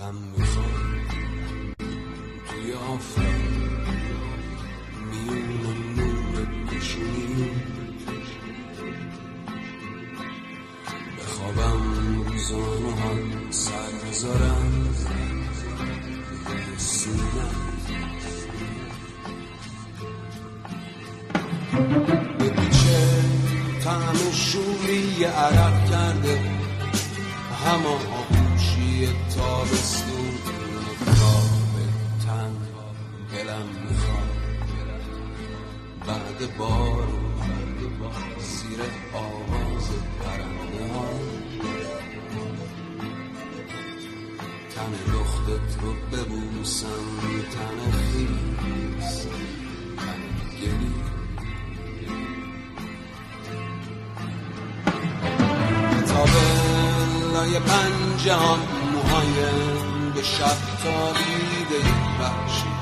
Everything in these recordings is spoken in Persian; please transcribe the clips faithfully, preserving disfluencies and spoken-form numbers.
غم میخوام توی آفتاب میون نور پیشونی بخوابم روزانه ها سر بذارم سینم بپیچه طعم شوری عرق کرده همه آغوشی تابستون خواب تن دلم میخواد بعد بار زیر آواز پرنده ها تن لختت رو ببوسم تن خیز تن گلی لای پنجه هم موهایم به شب تابیده وحشی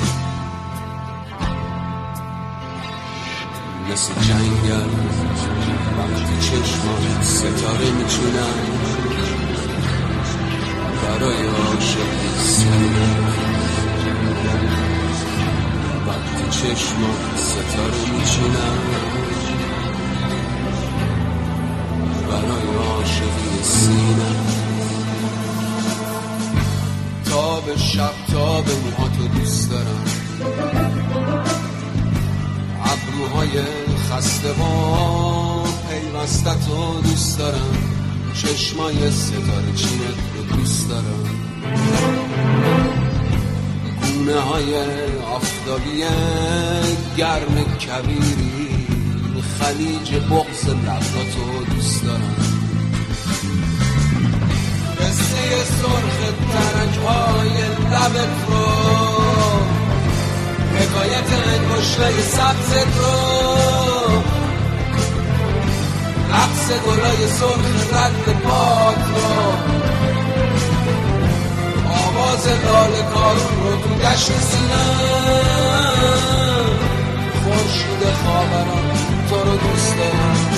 مثل جنگل وقتی چشمان ستاره میچونم برای عاشقی سینم وقتی چشمان ستاره میچونم برای عاشقی سینم تا به شب تا به موهاتو دوست دارم ابروهای خسته با پیوستتو دوست دارم چشمای ستاره چینت رو دوست دارم گونه های آفتابی گرم کبیری خلیج بغض لباتو دوست دارم قصه سرخ ترک های لبت رو حکایت انگشتای سبزت رو رقص گلای سرخ رد پات رو آواز لاله کارون رو تو دشت سینم خورشید خاوران تو رو دوست دارم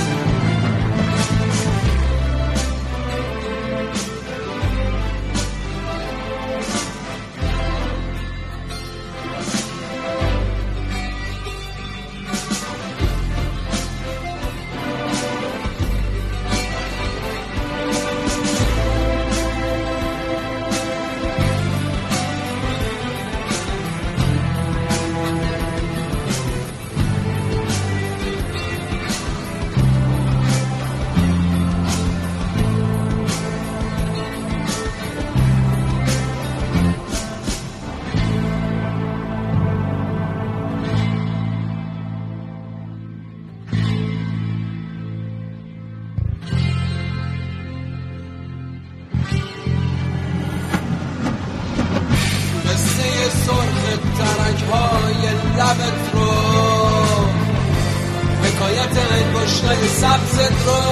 سبزت رو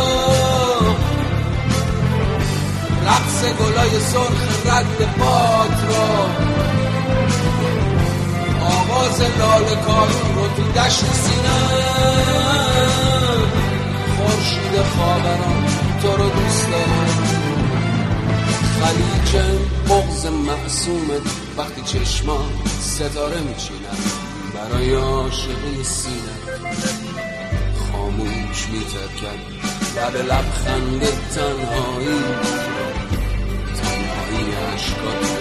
رقص گلای سرخ رد پات رو آواز لاله کارون رو تو دشت سینم خورشید خاوران تو رو دوست دارم خلیج بغض معصومت وقتی چشما ستاره میچینم برای عاشقی سینم خاموش میترکن لب لبخند تنهایی تنهایی عشقات